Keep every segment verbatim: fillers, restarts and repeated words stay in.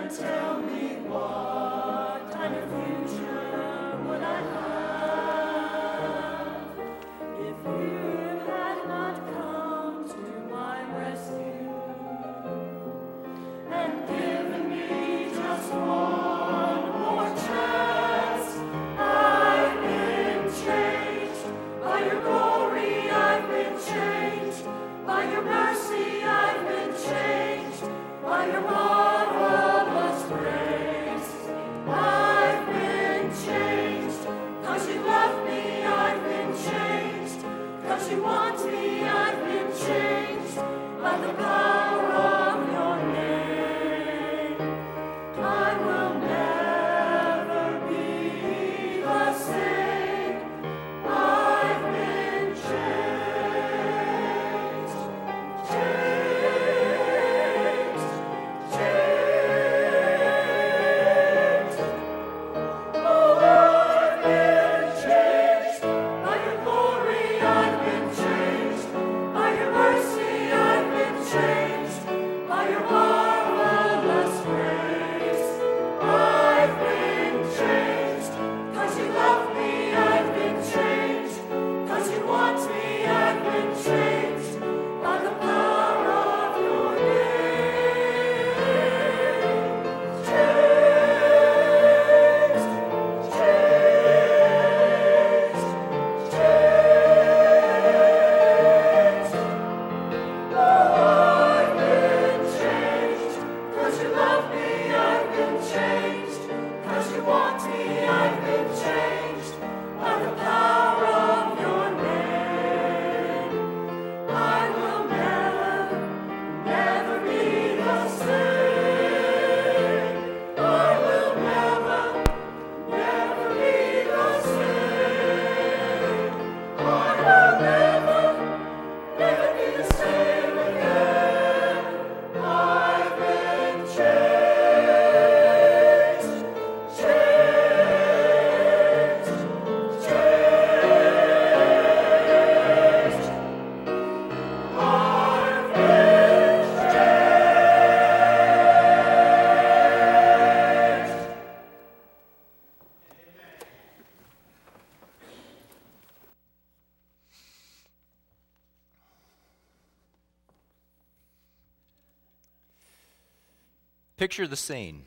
Picture the scene.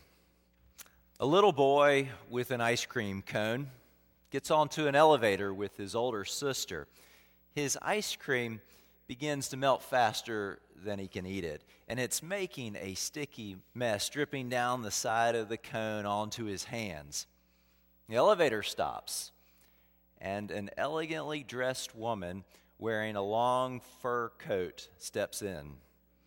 A little boy with an ice cream cone gets onto an elevator with his older sister. His ice cream begins to melt faster than he can eat it, and it's making a sticky mess dripping down the side of the cone onto his hands. The elevator stops, and an elegantly dressed woman wearing a long fur coat steps in.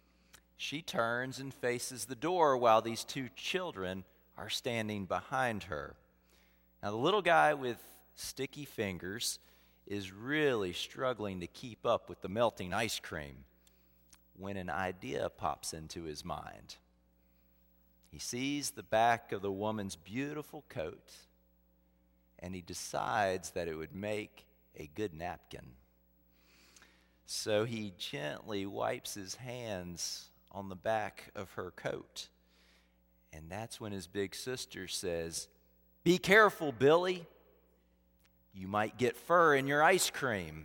She turns and faces the door while these two children are standing behind her. Now, the little guy with sticky fingers is really struggling to keep up with the melting ice cream when an idea pops into his mind. He sees the back of the woman's beautiful coat, and he decides that it would make a good napkin. So he gently wipes his hands on the back of her coat. And that's when his big sister says, "Be careful, Billy. You might get fur in your ice cream."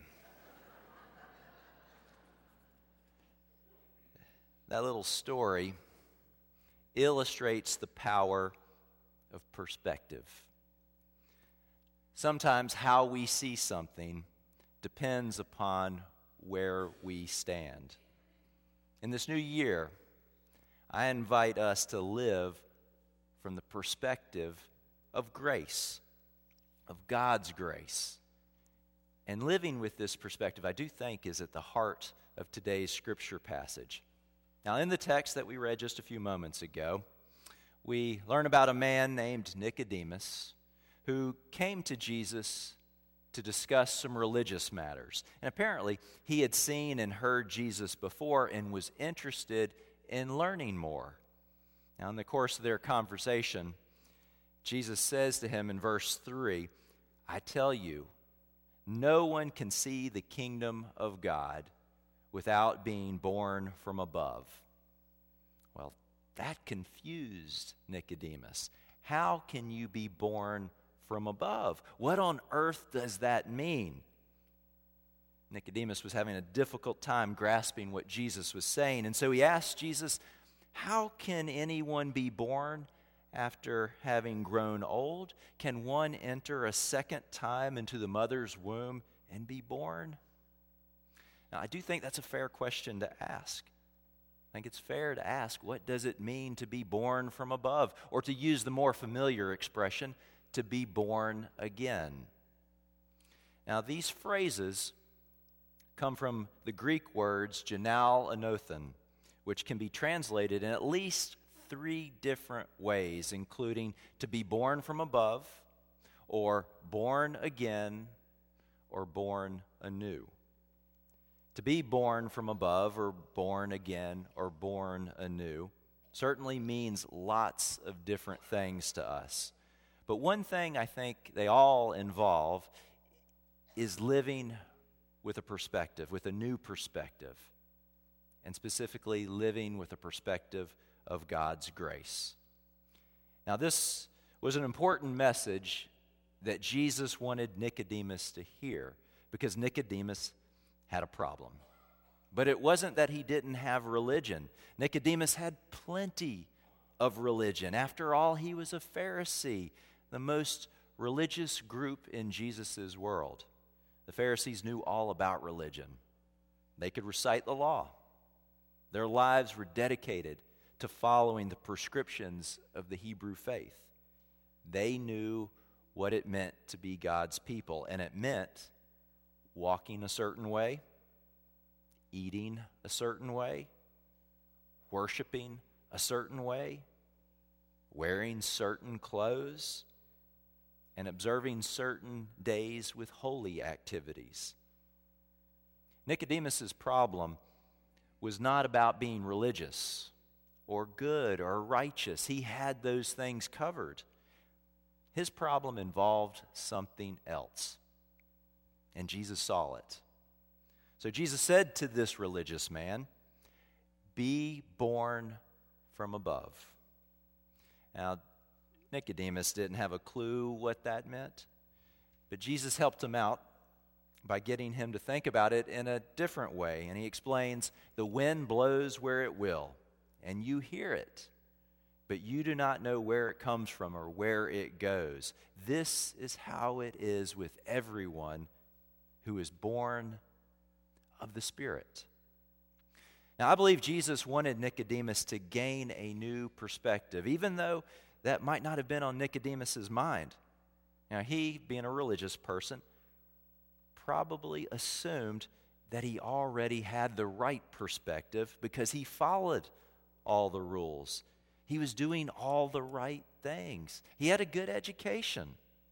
That little story illustrates the power of perspective. Sometimes how we see something depends upon where we stand. In this new year, I invite us to live from the perspective of grace, of God's grace. And living with this perspective, I do think, is at the heart of today's scripture passage. Now, in the text that we read just a few moments ago, we learn about a man named Nicodemus who came to Jesus to discuss some religious matters. And apparently, he had seen and heard Jesus before and was interested in learning more. Now, in the course of their conversation, Jesus says to him in verse three, "I tell you, no one can see the kingdom of God without being born from above." Well, that confused Nicodemus. How can you be born from above? What on earth does that mean? Nicodemus was having a difficult time grasping what Jesus was saying, and so he asked Jesus, how can anyone be born after having grown old? Can one enter a second time into the mother's womb and be born? Now, I do think that's a fair question to ask. I think it's fair to ask, what does it mean to be born from above? Or to use the more familiar expression, to be born again. Now, these phrases come from the Greek words genal anothen, which can be translated in at least three different ways, including to be born from above, or born again, or born anew. To be born from above, or born again, or born anew certainly means lots of different things to us. But one thing I think they all involve is living with a perspective, with a new perspective, and specifically living with a perspective of God's grace. Now, this was an important message that Jesus wanted Nicodemus to hear, because Nicodemus had a problem. But it wasn't that he didn't have religion. Nicodemus had plenty of religion. After all, he was a Pharisee, the most religious group in Jesus' world. The Pharisees knew all about religion. They could recite the law. Their lives were dedicated to following the prescriptions of the Hebrew faith. They knew what it meant to be God's people, and it meant walking a certain way, eating a certain way, worshiping a certain way, wearing certain clothes, and observing certain days with holy activities. Nicodemus's problem was not about being religious or good or righteous. He had those things covered. His problem involved something else, and Jesus saw it. So Jesus said to this religious man, "Be born from above." Now, Nicodemus didn't have a clue what that meant, but Jesus helped him out by getting him to think about it in a different way. And he explains, the wind blows where it will, and you hear it, but you do not know where it comes from or where it goes. This is how it is with everyone who is born of the Spirit. Now, I believe Jesus wanted Nicodemus to gain a new perspective, even though that might not have been on Nicodemus's mind. Now, he, being a religious person, probably assumed that he already had the right perspective because he followed all the rules. He was doing all the right things. He had a good education.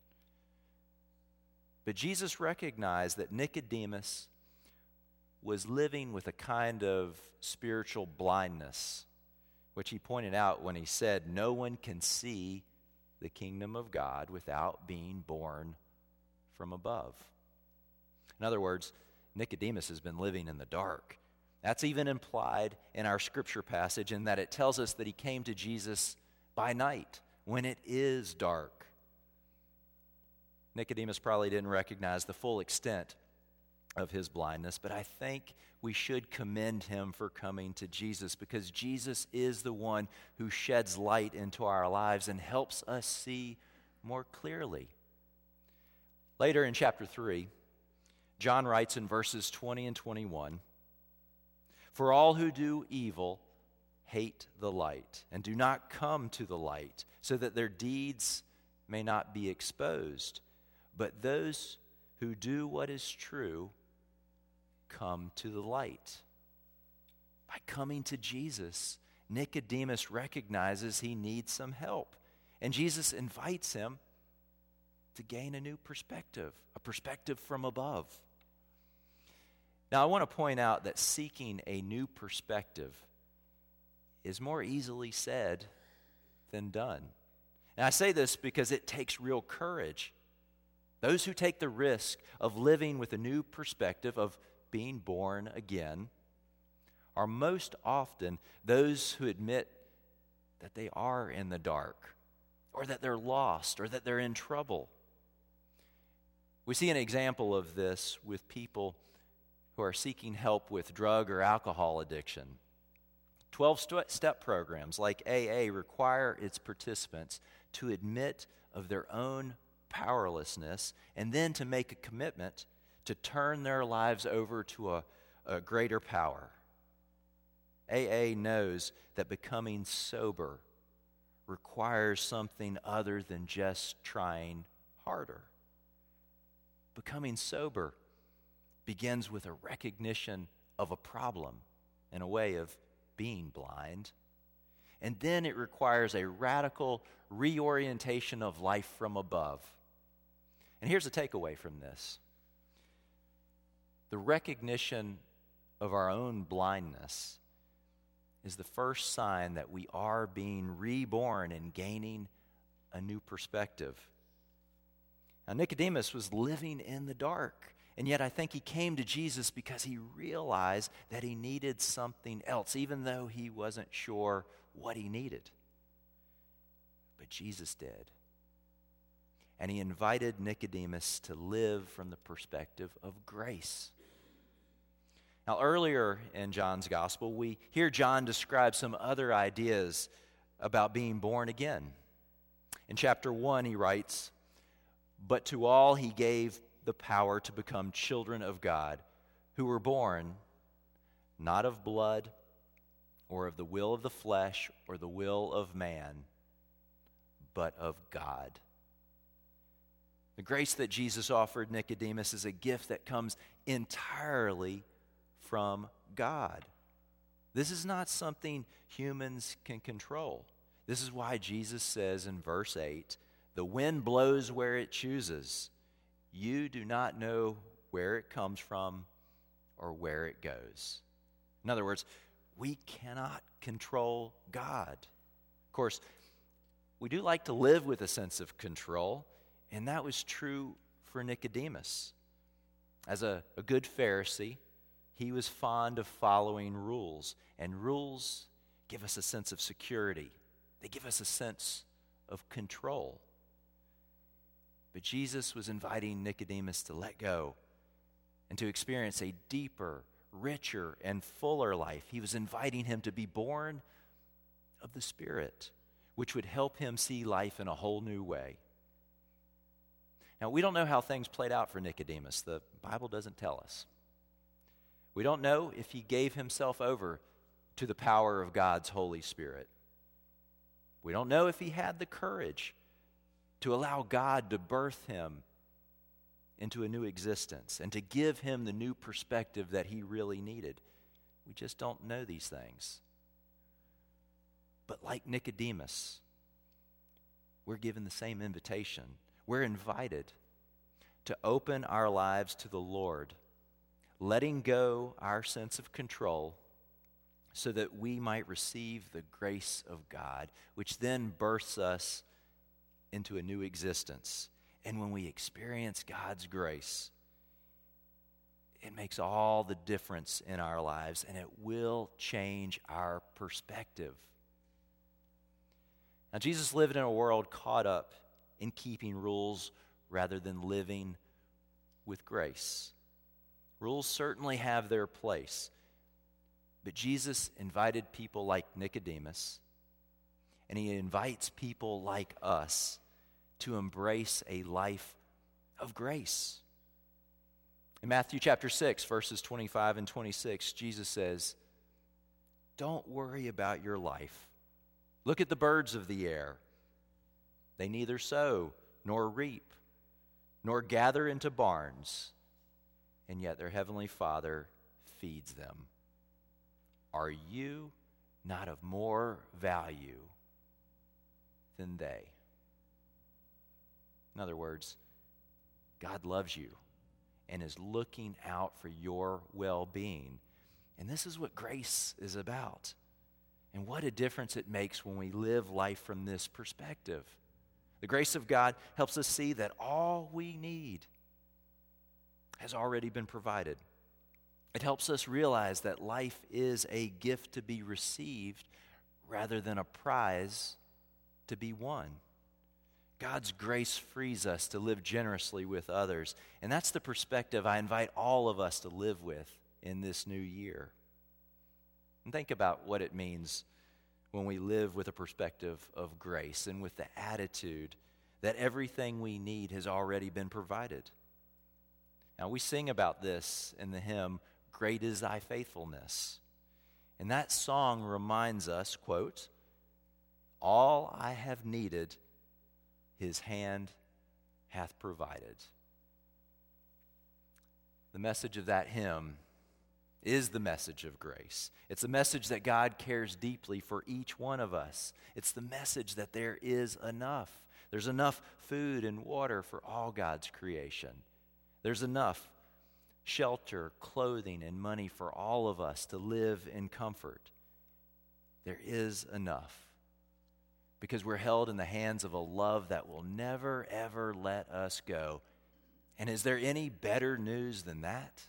But Jesus recognized that Nicodemus was living with a kind of spiritual blindness, which he pointed out when he said, no one can see the kingdom of God without being born from above. In other words, Nicodemus has been living in the dark. That's even implied in our scripture passage in that it tells us that he came to Jesus by night when it is dark. Nicodemus probably didn't recognize the full extent of his blindness, but I think we should commend him for coming to Jesus, because Jesus is the one who sheds light into our lives and helps us see more clearly. Later in chapter three, John writes in verses twenty and twenty-one, "For all who do evil hate the light and do not come to the light, so that their deeds may not be exposed. But those who do what is true come to the light." By coming to Jesus, Nicodemus recognizes he needs some help, and Jesus invites him to gain a new perspective, a perspective from above. Now, I want to point out that seeking a new perspective is more easily said than done. And I say this because it takes real courage. Those who take the risk of living with a new perspective, of being born again, are most often those who admit that they are in the dark, or that they're lost, or that they're in trouble. We see an example of this with people who are seeking help with drug or alcohol addiction. twelve-step programs like A A require its participants to admit of their own powerlessness and then to make a commitment to turn their lives over to a, a greater power. A A knows that becoming sober requires something other than just trying harder. Becoming sober begins with a recognition of a problem and a way of being blind. And then it requires a radical reorientation of life from above. And here's the takeaway from this. The recognition of our own blindness is the first sign that we are being reborn and gaining a new perspective. Now, Nicodemus was living in the dark, and yet I think he came to Jesus because he realized that he needed something else, even though he wasn't sure what he needed. But Jesus did. And he invited Nicodemus to live from the perspective of grace. Now, earlier in John's gospel, we hear John describe some other ideas about being born again. In chapter one, he writes, "But to all he gave the power to become children of God, who were born not of blood, or of the will of the flesh, or the will of man, but of God." The grace that Jesus offered Nicodemus is a gift that comes entirely from God. This is not something humans can control. This is why Jesus says in verse eight, "The wind blows where it chooses. You do not know where it comes from or where it goes." In other words, we cannot control God. Of course, we do like to live with a sense of control, and that was true for Nicodemus. As a, a good Pharisee, he was fond of following rules, and rules give us a sense of security. They give us a sense of control. But Jesus was inviting Nicodemus to let go and to experience a deeper, richer, and fuller life. He was inviting him to be born of the Spirit, which would help him see life in a whole new way. Now, we don't know how things played out for Nicodemus. The Bible doesn't tell us. We don't know if he gave himself over to the power of God's Holy Spirit. We don't know if he had the courage to allow God to birth him into a new existence and to give him the new perspective that he really needed. We just don't know these things. But like Nicodemus, we're given the same invitation. We're invited to open our lives to the Lord, letting go our sense of control so that we might receive the grace of God, which then births us into a new existence. And when we experience God's grace, it makes all the difference in our lives, and it will change our perspective. Now, Jesus lived in a world caught up in keeping rules rather than living with grace. Rules certainly have their place, but Jesus invited people like Nicodemus, and he invites people like us to embrace a life of grace. In Matthew chapter six, verses twenty-five and twenty-six, Jesus says, "Don't worry about your life. Look at the birds of the air. They neither sow nor reap, nor gather into barns, and yet their heavenly Father feeds them. Are you not of more value than they?" In other words, God loves you and is looking out for your well-being. And this is what grace is about. And what a difference it makes when we live life from this perspective. The grace of God helps us see that all we need has already been provided. It helps us realize that life is a gift to be received rather than a prize to be won. God's grace frees us to live generously with others, and that's the perspective I invite all of us to live with in this new year. And think about what it means when we live with a perspective of grace and with the attitude that everything we need has already been provided. Now, we sing about this in the hymn, "Great is Thy Faithfulness." And that song reminds us, quote, "All I have needed, His hand hath provided." The message of that hymn is the message of grace. It's a message that God cares deeply for each one of us. It's the message that there is enough. There's enough food and water for all God's creation. There's enough shelter, clothing, and money for all of us to live in comfort. There is enough because we're held in the hands of a love that will never, ever let us go. And is there any better news than that?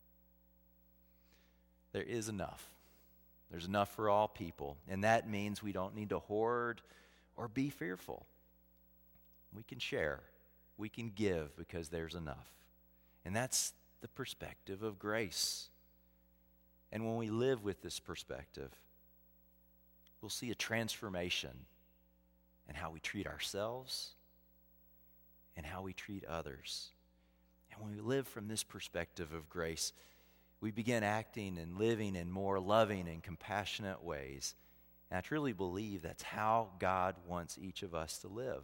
There is enough. There's enough for all people, and that means we don't need to hoard or be fearful. We can share. We can give because there's enough. And that's the perspective of grace. And when we live with this perspective, we'll see a transformation in how we treat ourselves and how we treat others. And when we live from this perspective of grace, we begin acting and living in more loving and compassionate ways. And I truly believe that's how God wants each of us to live.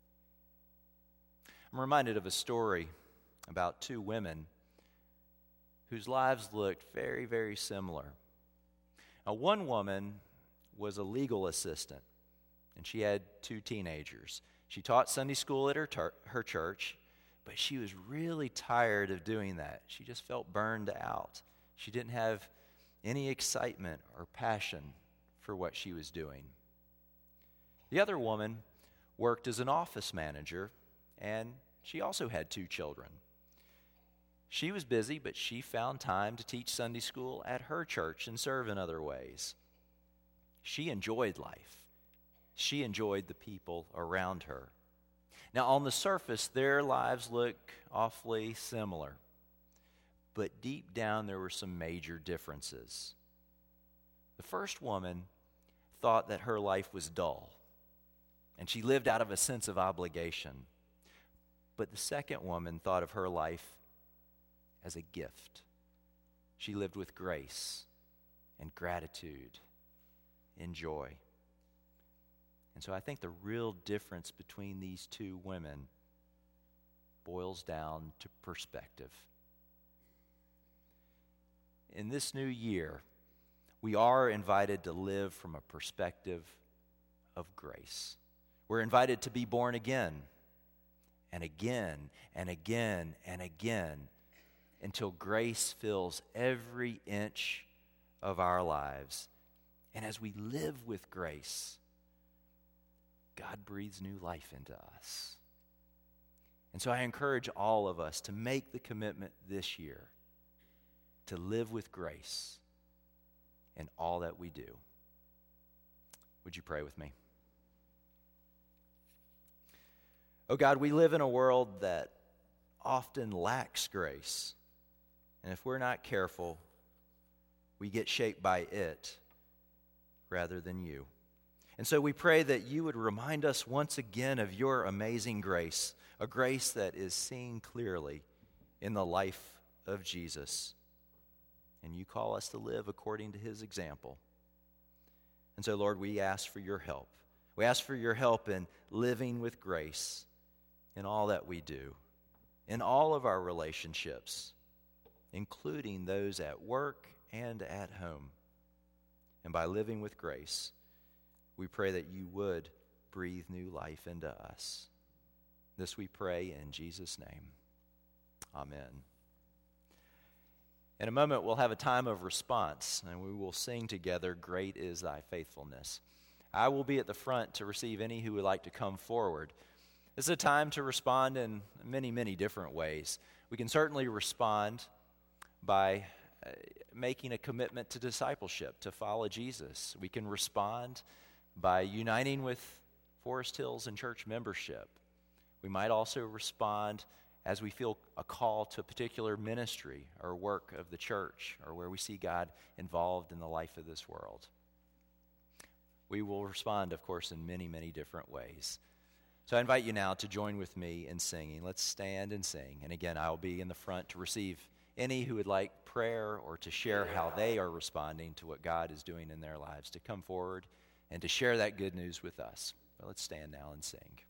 I'm reminded of a story about two women whose lives looked very, very similar. Now, one woman was a legal assistant, and she had two teenagers. She taught Sunday school at her, ter- her church, but she was really tired of doing that. She just felt burned out. She didn't have any excitement or passion for what she was doing. The other woman worked as an office manager, and she also had two children. She was busy, but she found time to teach Sunday school at her church and serve in other ways. She enjoyed life. She enjoyed the people around her. Now, on the surface, their lives look awfully similar, but deep down there were some major differences. The first woman thought that her life was dull, and she lived out of a sense of obligation. But the second woman thought of her life as a gift. She lived with grace and gratitude and joy. And so I think the real difference between these two women boils down to perspective. In this new year, we are invited to live from a perspective of grace. We're invited to be born again and again and again and again until grace fills every inch of our lives. And as we live with grace, God breathes new life into us. And so I encourage all of us to make the commitment this year to live with grace in all that we do. Would you pray with me? Oh God, we live in a world that often lacks grace. And if we're not careful, we get shaped by it rather than you. And so we pray that you would remind us once again of your amazing grace, a grace that is seen clearly in the life of Jesus. And you call us to live according to his example. And so, Lord, we ask for your help. We ask for your help in living with grace in all that we do, in all of our relationships, including those at work and at home. And by living with grace, we pray that you would breathe new life into us. This we pray in Jesus' name. Amen. In a moment, we'll have a time of response, and we will sing together, "Great is Thy Faithfulness." I will be at the front to receive any who would like to come forward. This is a time to respond in many, many different ways. We can certainly respond by uh, making a commitment to discipleship, to follow Jesus. We can respond by uniting with Forest Hills and church membership. We might also respond as we feel a call to a particular ministry or work of the church, or where we see God involved in the life of this world. We will respond, of course, in many, many different ways. So I invite you now to join with me in singing. Let's stand and sing. And again, I'll be in the front to receive any who would like prayer or to share how they are responding to what God is doing in their lives, to come forward and to share that good news with us. But let's stand now and sing.